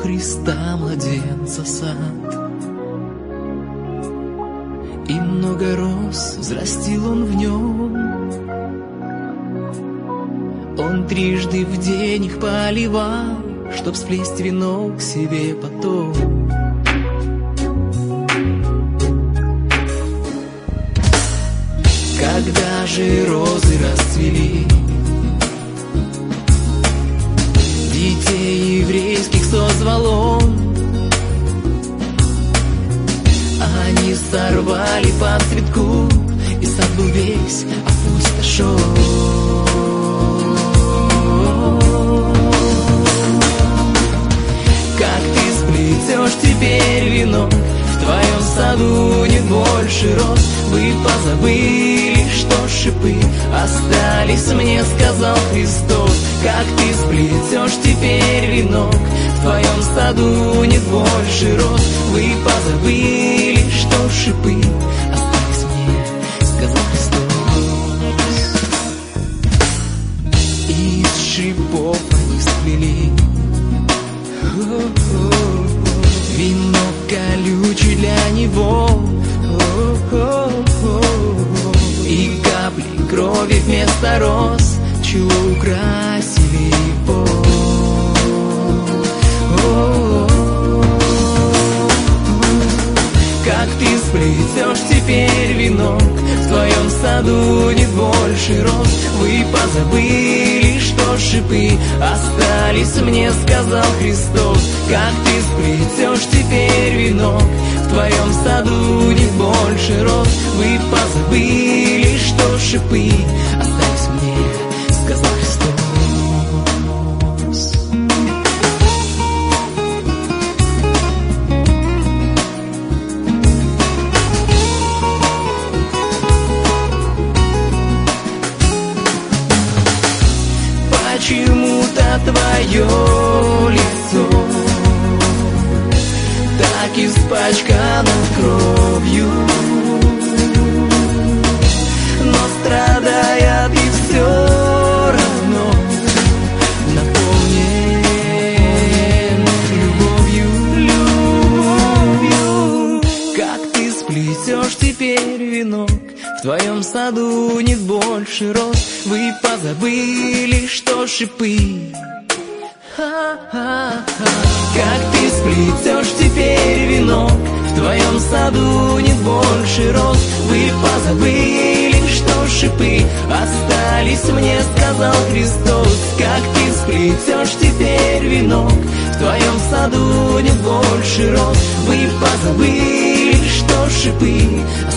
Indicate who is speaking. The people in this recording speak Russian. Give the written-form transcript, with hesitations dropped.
Speaker 1: Христа младенца сад. И много роз взрастил он в нем. Он трижды в день их поливал, чтоб сплесть венок себе потом. Когда же розы расцвели, детей еврейских созвал он. Они сорвали по цветку, и сад был весь опустошен. Как ты сплетешь теперь венок, в твоем саду нет больше роз. Вы позабыли, что шипы остались мне, сказал Христос. Как ты сплетешь теперь венок, в твоем саду нет больше роз. Вы позабыли, что шипы остались мне, сказал Христос. Из шипов они сплели венок колючий для него. И капли крови вместо роз, чего украсили его. Как ты сплетешь теперь венок, в твоем саду нет больше роз. Вы позабыли, что шипы остались мне, сказал Христос. Как ты сплетешь теперь венок, в твоем саду нет больше роз. Вы позабыли, что шипы остались мне, сказал Христос. Почему-то твое лицо так испачкано кровью, но страдая ты все равно наполнен любовью. Как ты сплетешь теперь венок, в твоем саду нет больше роз. Вы позабыли, что шипы. Как ты сплетешь теперь венок, в твоем саду нет больше роз. Вы позабыли, что шипы остались мне, сказал Христос. Как ты сплетешь теперь венок, в твоем саду нет больше роз. Вы позабыли, что шипы